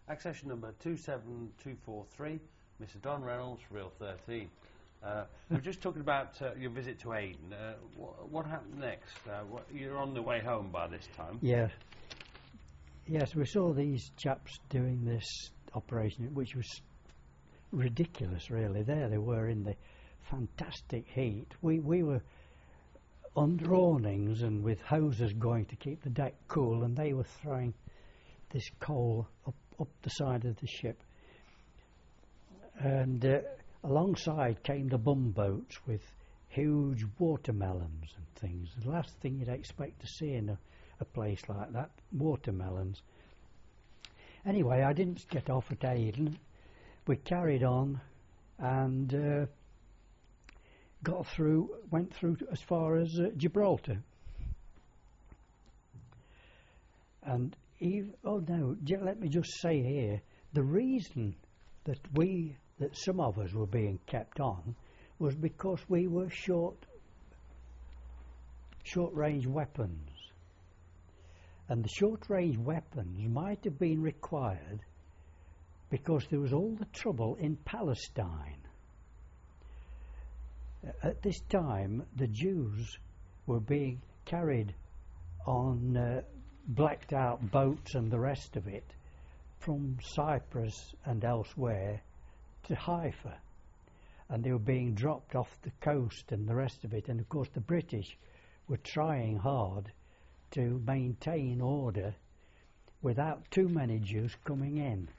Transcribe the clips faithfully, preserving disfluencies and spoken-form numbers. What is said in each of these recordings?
Accession number two seven two four three, Mister Don Reynolds, Real thirteen. Uh, we were just talking about uh, your visit to Aden. Uh, wh what happened next? Uh, what, you're on the way home by this time. Yeah. Yes, we saw these chaps doing this operation, which was ridiculous, really. There they were in the fantastic heat. We we were under awnings and with hoses going to keep the deck cool, and they were throwing this coal up, up the side of the ship. And uh, alongside came the bumboats with huge watermelons and things. The last thing you'd expect to see in a, a place like that, watermelons. Anyway, I didn't get off at Aden. We carried on and uh, got through, went through to as far as uh, Gibraltar. And Eve, oh no, j let me just say here, the reason that we, that some of us were being kept on was because we were short, short-range weapons. And the short-range weapons might have been required because there was all the trouble in Palestine. At this time, the Jews were being carried on uh, blacked out boats and the rest of it from Cyprus and elsewhere to Haifa, and they were being dropped off the coast and the rest of it. And of course the British were trying hard to maintain order without too many Jews coming in.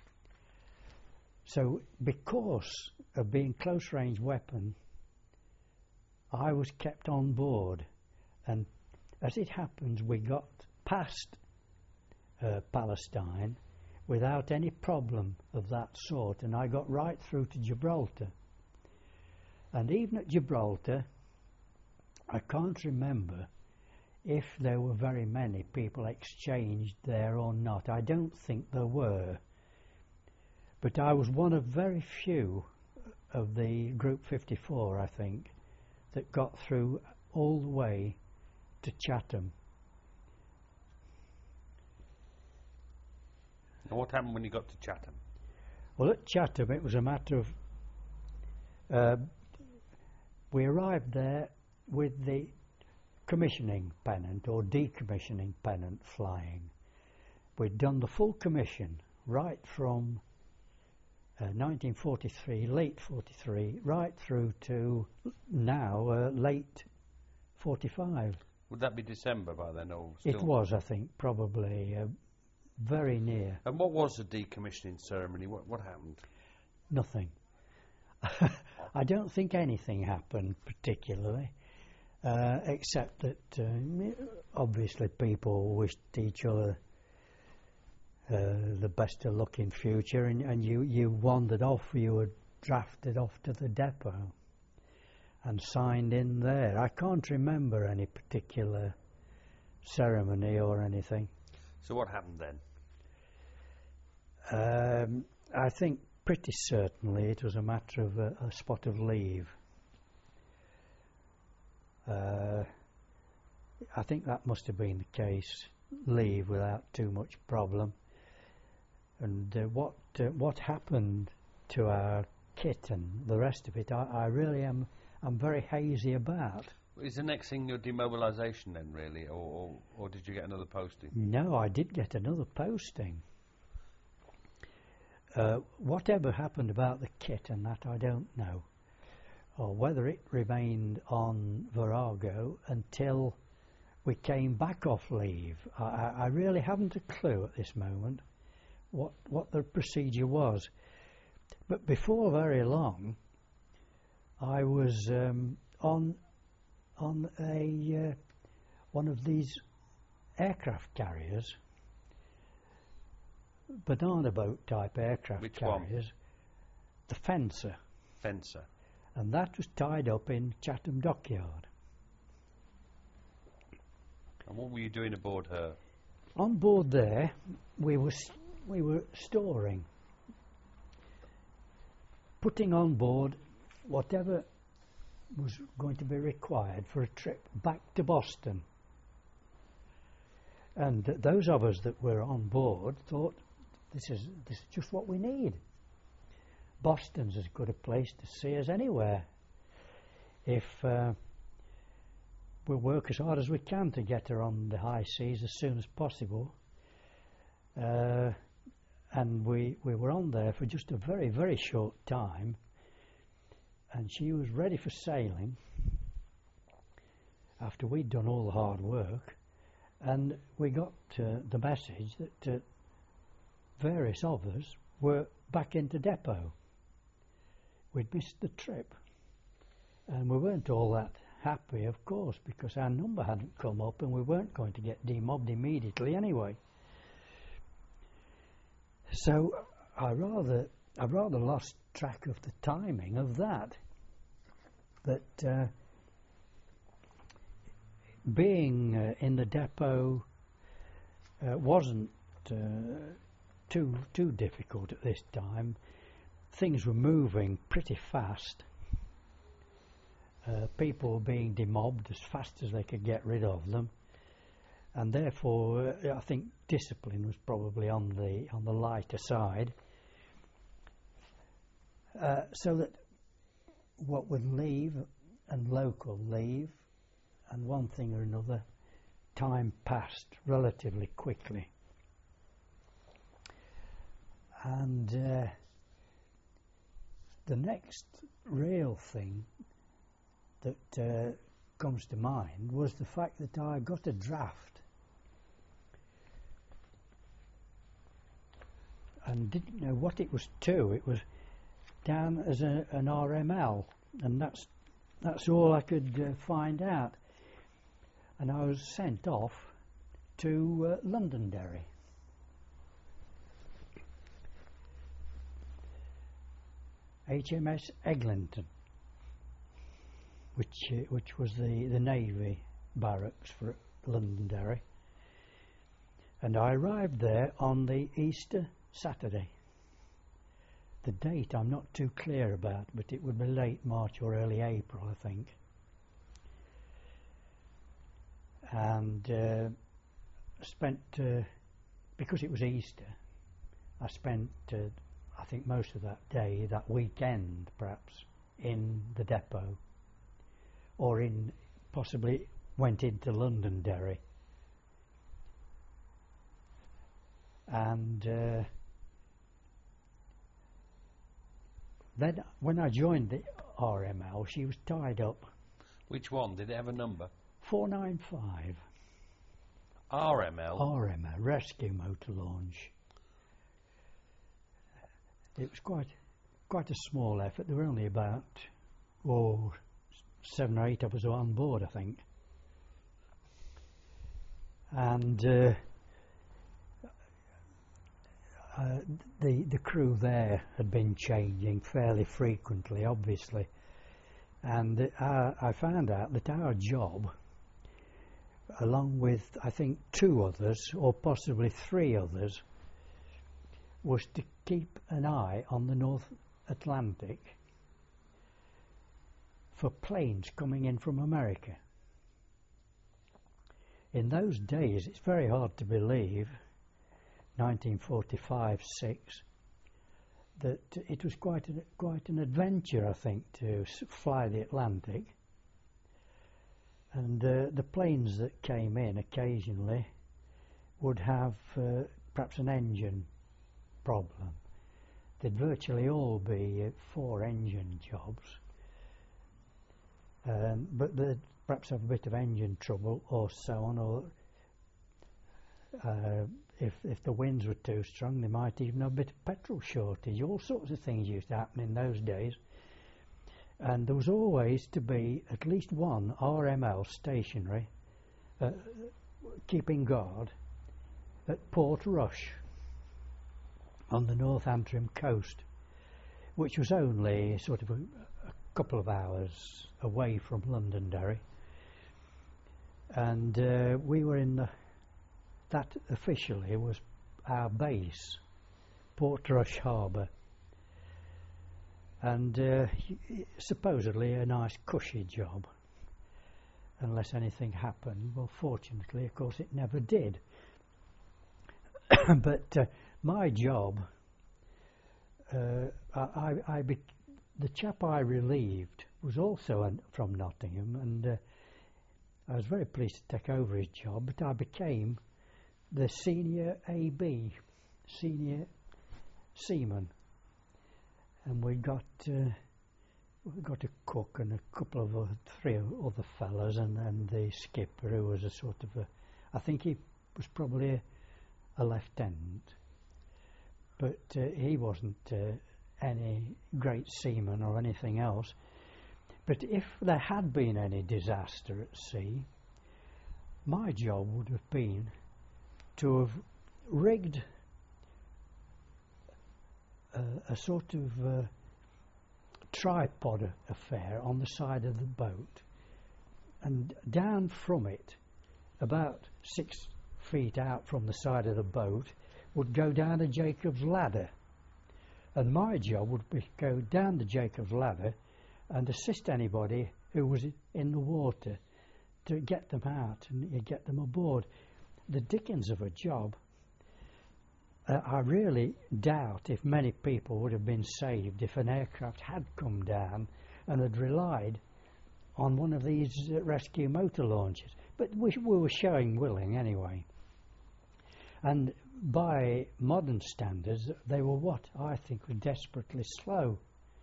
So because of being close range weapon, I was kept on board, and as it happens we got past uh, Palestine without any problem of that sort, and I got right through to Gibraltar. And even at Gibraltar, I can't remember if there were very many people exchanged there or not. I don't think there were, but I was one of very few of the Group fifty-four, I think, that got through all the way to Chatham. And what happened when you got to Chatham? Well, at Chatham it was a matter of uh, we arrived there with the commissioning pennant or decommissioning pennant flying. We'd done the full commission right from uh, nineteen forty-three, late forty-three, right through to now, uh, late forty-five. Would that be December by then, or still? It was, I think, probably uh, very near. And what was the decommissioning ceremony? What, what happened? Nothing. I don't think anything happened particularly, uh, except that uh, obviously people wished each other uh, the best of luck in future, and, and you, you wandered off, you were drafted off to the depot and signed in there. I can't remember any particular ceremony or anything. So what happened then? Um, I think pretty certainly it was a matter of a, a spot of leave. Uh, I think that must have been the case, leave without too much problem. And uh, what uh, what happened to our kit and the rest of it, I, I really am I'm very hazy about. Is the next thing your demobilisation then, really, or, or, or did you get another posting? No, I did get another posting. Uh, whatever happened about the kit and that, I don't know, or whether it remained on Virago until we came back off leave. I, I really haven't a clue at this moment what what the procedure was. But before very long, I was um, on on a uh, one of these aircraft carriers, banana boat type aircraft Which carriers, one? the Fencer. Fencer. And that was tied up in Chatham Dockyard. And what were you doing aboard her? On board there, we were we were storing, putting on board whatever was going to be required for a trip back to Boston. And th those of us that were on board thought this is this is just what we need. Boston's as good a place to see as anywhere. If uh, we'll work as hard as we can to get her on the high seas as soon as possible. Uh, and we we were on there for just a very, very short time, and she was ready for sailing after we'd done all the hard work, and we got uh, the message that uh, various of us were back into depot. We'd missed the trip, and we weren't all that happy, of course, because our number hadn't come up and we weren't going to get demobbed immediately anyway. So I rather I rather lost track of the timing of that. That uh, being uh, in the depot uh, wasn't uh, too too difficult at this time. Things were moving pretty fast. Uh, people were being demobbed as fast as they could get rid of them, and therefore uh, I think discipline was probably on the on the lighter side. Uh, so that what would leave and local leave, and one thing or another, time passed relatively quickly. And uh, the next real thing that uh, comes to mind was the fact that I got a draft and didn't know what it was to. It was down as a, an R M L, and that's that's all I could uh, find out. And I was sent off to uh, Londonderry. H M S Eglinton, which uh, which was the, the Navy barracks for Londonderry. And I arrived there on the Easter Saturday. The date I'm not too clear about, but it would be late March or early April, I think. And uh, spent, uh, because it was Easter, I spent uh, I think most of that day, that weekend perhaps, in the depot, or in, possibly went into Londonderry. And uh, then when I joined the R M L, she was tied up. Which one? Did it have a number? four nine five. R M L? R M L, Rescue Motor Launch. It was quite quite a small effort. There were only about oh, seven or eight of us on board, I think. And uh, uh, the the crew there had been changing fairly frequently, obviously. And uh, I found out that our job, along with I think two others, or possibly three others, was to keep an eye on the North Atlantic for planes coming in from America. In those days, it's very hard to believe, nineteen forty-five six, that it was quite an, quite an adventure, I think, to s fly the Atlantic. And uh, the planes that came in occasionally would have uh, perhaps an engine problem. They'd virtually all be uh, four engine jobs, um, but they'd perhaps have a bit of engine trouble or so on, or uh, if, if the winds were too strong, they might even have a bit of petrol shortage. All sorts of things used to happen in those days, and there was always to be at least one R M L stationary uh, keeping guard at Port Rush on the North Antrim coast, which was only sort of a, a couple of hours away from Londonderry. And uh, we were in the, that officially was our base, Portrush Harbour, and uh, supposedly a nice cushy job, unless anything happened. Well, fortunately, of course, it never did. But uh, my job, uh, I, I, I be, the chap I relieved was also an, from Nottingham, and uh, I was very pleased to take over his job, but I became the senior A B, senior seaman, and we got uh, we got a cook and a couple of uh, three other fellas, and then the skipper, who was a sort of a, I think he was probably a, a lieutenant, but uh, he wasn't uh, any great seaman or anything else. But if there had been any disaster at sea, my job would have been to have rigged uh, a sort of uh, tripod affair on the side of the boat, and down from it, about six feet out from the side of the boat, would go down a Jacob's ladder. And my job would be go down the Jacob's ladder and assist anybody who was in the water to get them out and get them aboard. The dickens of a job. Uh, I really doubt if many people would have been saved if an aircraft had come down and had relied on one of these uh, rescue motor launches. But we, we were showing willing anyway. And by modern standards, they were what I think were desperately slow.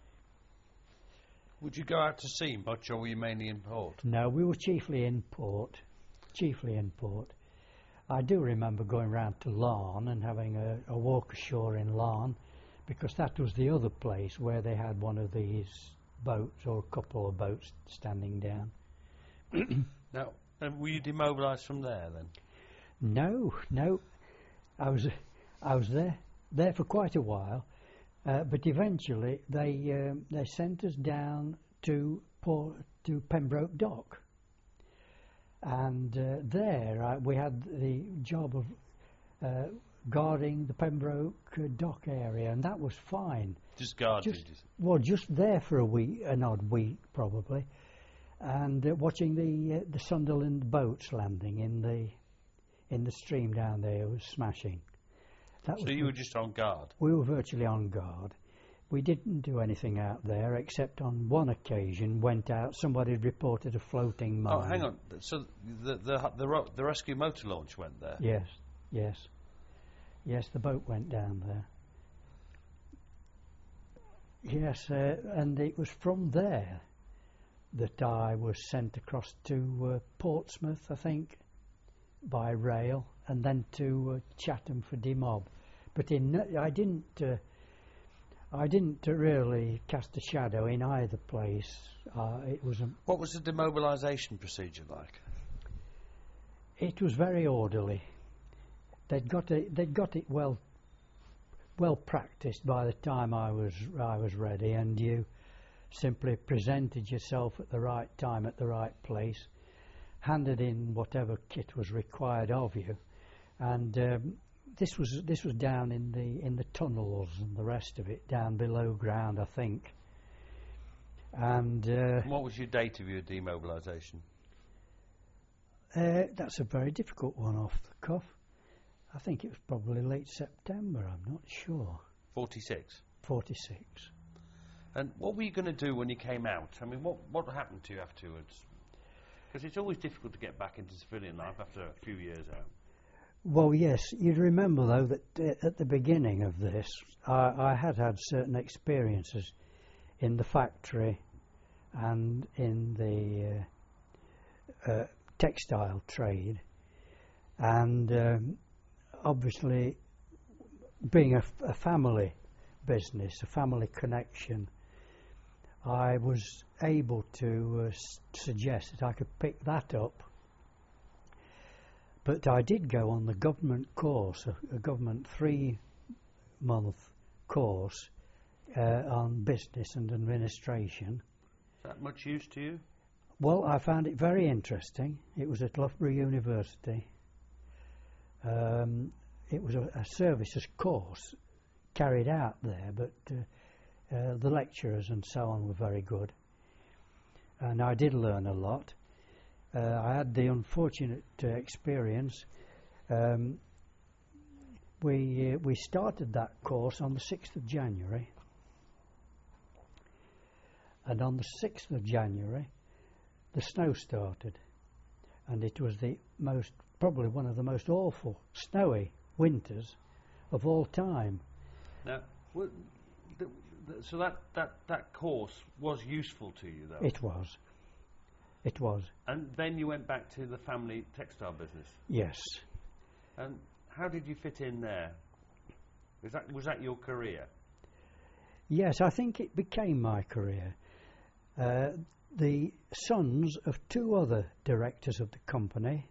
Would you go out to sea much, or were you mainly in port? No, we were chiefly in port, chiefly in port. I do remember going round to Larne and having a, a walk ashore in Larne, because that was the other place where they had one of these boats, or a couple of boats standing down. Now, uh, were you demobilised from there then? No, no. I was, I was there, there for quite a while, uh, but eventually they um, they sent us down to Port, to Pembroke Dock, and uh, there uh, we had the job of uh, guarding the Pembroke uh, Dock area, and that was fine. Just guarding? Just, well, just there for a week, an odd week probably, and uh, watching the uh, the Sunderland boats landing in the in the stream down there. Was smashing. That so was you were just on guard? We were virtually on guard. We didn't do anything out there, except on one occasion went out, somebody reported a floating mine. Oh, hang on. So the the the, ro- the rescue motor launch went there? Yes, yes. Yes, the boat went down there. Yes, uh, and it was from there that I was sent across to uh, Portsmouth, I think, by rail, and then to uh, Chatham for demob. But in no, I didn't. Uh, I didn't uh, really cast a shadow in either place. Uh, it was. A what was the demobilisation procedure like? It was very orderly. They'd got it. They'd got it well. Well practiced by the time I was I was ready, and you simply presented yourself at the right time at the right place, handed in whatever kit was required of you, and um, this was this was down in the in the tunnels and the rest of it down below ground, I think. And uh, what was your date of your demobilisation? Uh, that's a very difficult one off the cuff. I think it was probably late September. I'm not sure. Forty-six. Forty-six. And what were you going to do when you came out? I mean, what what happened to you afterwards? Because it's always difficult to get back into civilian life after a few years out. Well, yes. You'd remember, though, that uh, at the beginning of this, I, I had had certain experiences in the factory and in the uh, uh, textile trade. And um, obviously, being a, f- a family business, a family connection, I was able to uh, s- suggest that I could pick that up. But I did go on the government course, a, a government three-month course uh, on business and administration. Is that much use to you? Well, I found it very interesting. It was at Loughborough University. Um, it was a, a services course carried out there, but uh, uh, the lecturers and so on were very good. And I did learn a lot. Uh, I had the unfortunate uh, experience. Um, we uh, we started that course on the sixth of January, and on the sixth of January, the snow started, and it was the most probably one of the most awful snowy winters of all time. Now, w- th- th- so that, that, that course was useful to you, though? It was. It was. And then you went back to the family textile business? Yes. And how did you fit in there? Was that, was that your career? Yes, I think it became my career. Uh, the sons of two other directors of the company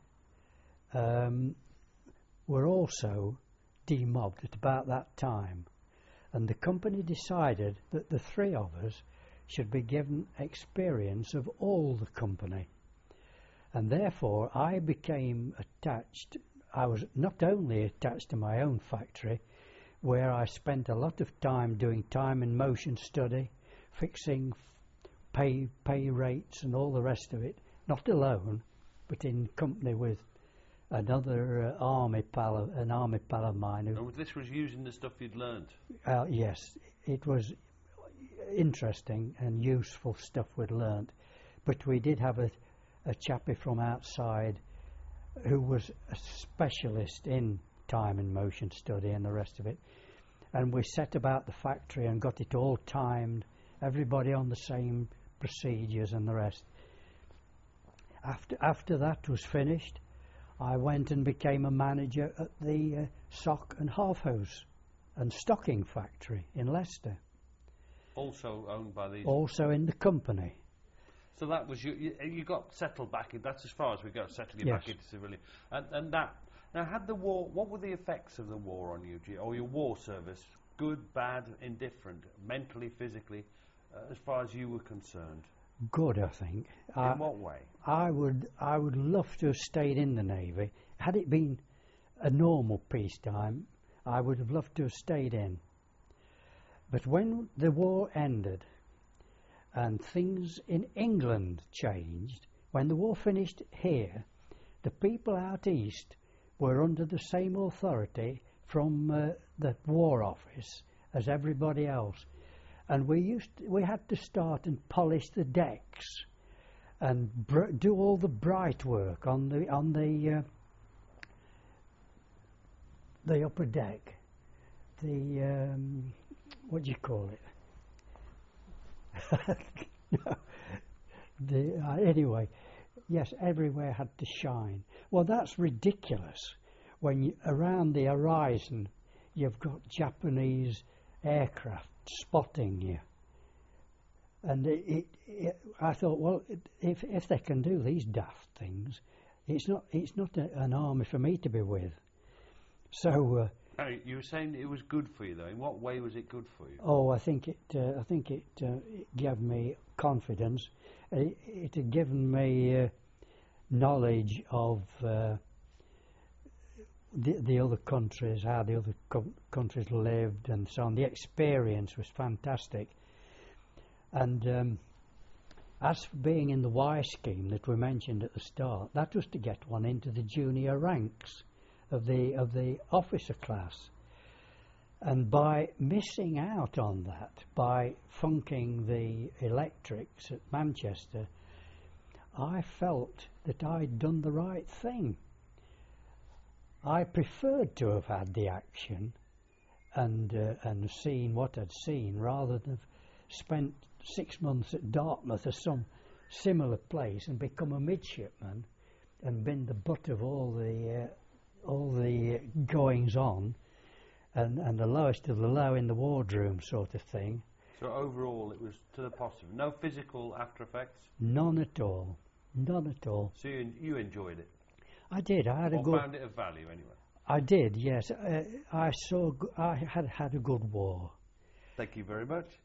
um, were also demobbed at about that time, and the company decided that the three of us should be given experience of all the company, and therefore I became attached. I was not only attached to my own factory, where I spent a lot of time doing time and motion study, fixing pay pay rates and all the rest of it, not alone, but in company with another uh, army pal, of, an army pal of mine. Who, and this was using the stuff you'd learned? Uh, yes, it was interesting and useful stuff we'd learnt, but we did have a, a chappie from outside who was a specialist in time and motion study and the rest of it, and we set about the factory and got it all timed, everybody on the same procedures and the rest. After after that was finished, I went and became a manager at the uh, sock and half hose and stocking factory in Leicester. Also owned by these? Also in the company. So that was you, you, you got settled back in, that's as far as we got, settled you Yes. back into civilian. And, and that, now had the war, what were the effects of the war on you, G- or your war service? Good, bad, indifferent, mentally, physically, uh, as far as you were concerned? Good, I think. In I, what way? I would I would love to have stayed in the Navy. Had it been a normal peacetime, I would have loved to have stayed in. But when the war ended and things in England changed, when the war finished here, the people out east were under the same authority from uh, the War Office as everybody else. And we used to, we had to start and polish the decks and br- do all the bright work on the on the uh, the upper deck. The um, what do you call it? No. The, uh, anyway, yes, everywhere had to shine. Well, that's ridiculous. When you, around the horizon, you've got Japanese aircraft spotting you, and it, it, it, I thought, well, it, if if they can do these daft things, it's not it's not a, an army for me to be with. So, uh, Harry, you were saying it was good for you, though. In what way was it good for you? oh, I think it uh, I think it, uh, it gave me confidence. It, it had given me uh, knowledge of uh, the the other countries, how the other co- countries lived, and so on. The experience was fantastic. And um, as for being in the Y scheme that we mentioned at the start, that was to get one into the junior ranks of the of the officer class. And by missing out on that, by funking the electrics at Manchester, I felt that I'd done the right thing. I preferred to have had the action and uh, and seen what I'd seen, rather than have spent six months at Dartmouth or some similar place and become a midshipman and been the butt of all the uh, all the goings on and and the lowest of the low in the wardroom sort of thing. So overall, it was to the positive. No physical after effects? None at all. None at all. So you, you enjoyed it? I did. I had a Or good. found it of value, anyway? I did. Yes. Uh, I saw. G- I had had a good war. Thank you very much.